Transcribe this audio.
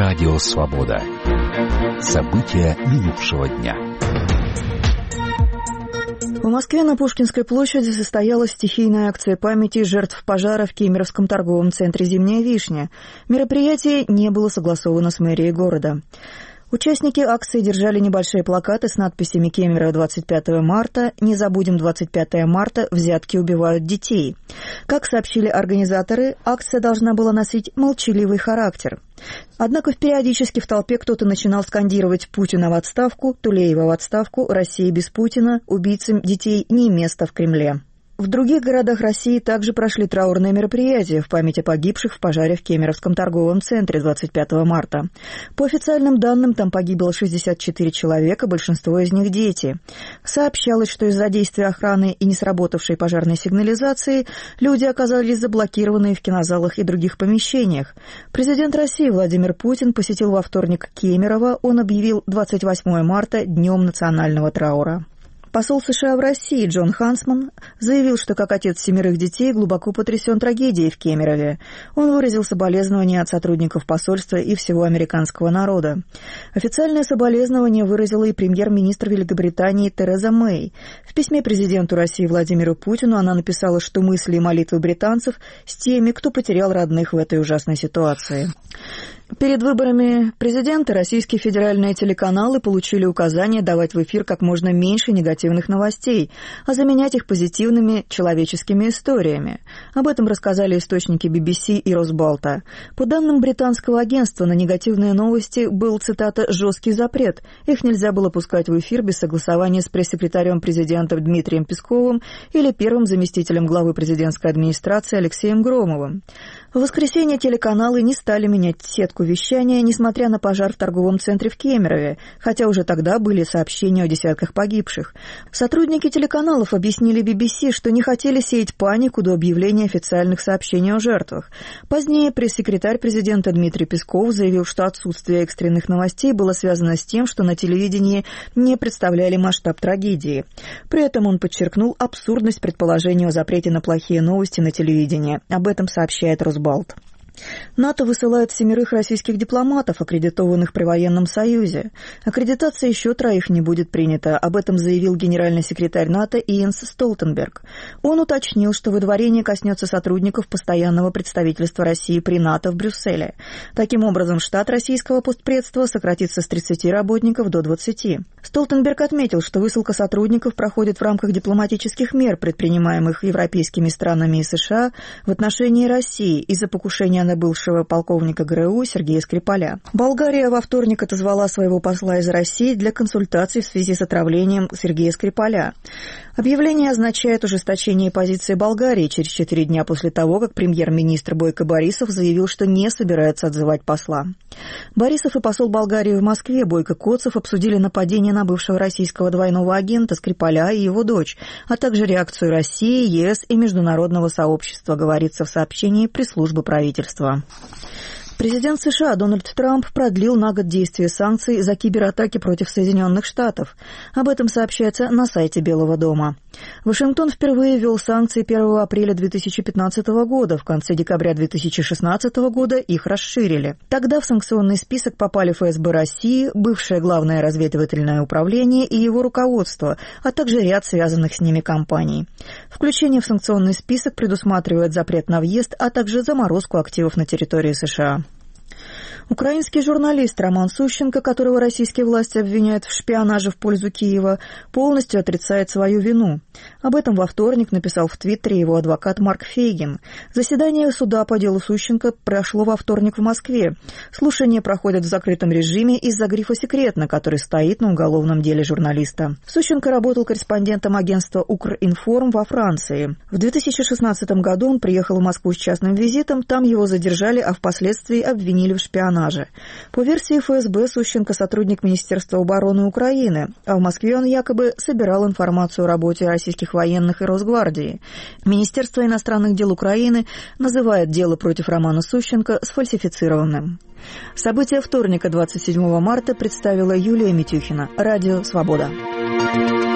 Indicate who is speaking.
Speaker 1: Радио «Свобода». События минувшего дня.
Speaker 2: В Москве на Пушкинской площади состоялась стихийная акция памяти жертв пожара в Кемеровском торговом центре «Зимняя вишня». Мероприятие не было согласовано с мэрией города. Участники акции держали небольшие плакаты с надписями «Кемерово 25 марта», «Не забудем 25 марта», «Взятки убивают детей». Как сообщили организаторы, акция должна была носить молчаливый характер. Однако периодически в толпе кто-то начинал скандировать «Путина в отставку», «Тулеева в отставку», «Россия без Путина», «Убийцам детей не место в Кремле». В других городах России также прошли траурные мероприятия в память о погибших в пожаре в Кемеровском торговом центре 25 марта. По официальным данным, там погибло 64 человека, большинство из них дети. Сообщалось, что из-за действия охраны и несработавшей пожарной сигнализации люди оказались заблокированы в кинозалах и других помещениях. Президент России Владимир Путин посетил во вторник Кемерово. Он объявил 28 марта днем национального траура. Посол США в России Джон Хансман заявил, что как отец 7 детей глубоко потрясен трагедией в Кемерове. Он выразил соболезнования от сотрудников посольства и всего американского народа. Официальное соболезнование выразила и премьер-министр Великобритании Тереза Мэй. В письме президенту России Владимиру Путину она написала, что мысли и молитвы британцев с теми, кто потерял родных в этой ужасной ситуации. Перед выборами президента российские федеральные телеканалы получили указание давать в эфир как можно меньше негативных новостей, а заменять их позитивными человеческими историями. Об этом рассказали источники BBC и Росбалта. По данным британского агентства, на негативные новости был, цитата, «жесткий запрет». Их нельзя было пускать в эфир без согласования с пресс-секретарем президента Дмитрием Песковым или первым заместителем главы президентской администрации Алексеем Громовым. В воскресенье телеканалы не стали менять сетку вещания, несмотря на пожар в торговом центре в Кемерове, хотя уже тогда были сообщения о десятках погибших. Сотрудники телеканалов объяснили BBC, что не хотели сеять панику до объявления официальных сообщений о жертвах. Позднее пресс-секретарь президента Дмитрий Песков заявил, что отсутствие экстренных новостей было связано с тем, что на телевидении не представляли масштаб трагедии. При этом он подчеркнул абсурдность предположения о запрете на плохие новости на телевидении. Об этом сообщает Росбалт. НАТО высылает 7 российских дипломатов, аккредитованных при военном союзе. Аккредитация еще 3 не будет принята. Об этом заявил генеральный секретарь НАТО Йенс Столтенберг. Он уточнил, что выдворение коснется сотрудников постоянного представительства России при НАТО в Брюсселе. Таким образом, штат российского постпредства сократится с 30 работников до 20. Столтенберг отметил, что высылка сотрудников проходит в рамках дипломатических мер, предпринимаемых европейскими странами и США в отношении России из-за покушения на бывшего полковника ГРУ Сергея Скрипаля. Болгария во вторник отозвала своего посла из России для консультаций в связи с отравлением Сергея Скрипаля. Объявление означает ужесточение позиции Болгарии через 4 дня после того, как премьер-министр Бойко Борисов заявил, что не собирается отзывать посла. Борисов и посол Болгарии в Москве Бойко Коцев обсудили нападение на бывшего российского двойного агента Скрипаля и его дочь, а также реакцию России, ЕС и международного сообщества, говорится в сообщении пресс-службы правительства. Президент США Дональд Трамп продлил на год действие санкций за кибератаки против Соединенных Штатов. Об этом сообщается на сайте Белого дома. Вашингтон впервые ввел санкции 1 апреля 2015 года. В конце декабря 2016 года их расширили. Тогда в санкционный список попали ФСБ России, бывшее Главное разведывательное управление и его руководство, а также ряд связанных с ними компаний. Включение в санкционный список предусматривает запрет на въезд, а также заморозку активов на территории США. Украинский журналист Роман Сущенко, которого российские власти обвиняют в шпионаже в пользу Киева, полностью отрицает свою вину. Об этом во вторник написал в Твиттере его адвокат Марк Фейгин. Заседание суда по делу Сущенко прошло во вторник в Москве. Слушания проходят в закрытом режиме из-за грифа «секретно», который стоит на уголовном деле журналиста. Сущенко работал корреспондентом агентства «Укринформ» во Франции. В 2016 году он приехал в Москву с частным визитом, там его задержали, а впоследствии обвинили в шпионаже. По версии ФСБ, Сущенко сотрудник Министерства обороны Украины, а в Москве он якобы собирал информацию о работе российских военных и Росгвардии. Министерство иностранных дел Украины называет дело против Романа Сущенко сфальсифицированным. События вторника, 27 марта, представила Юлия Митюхина. Радио «Свобода».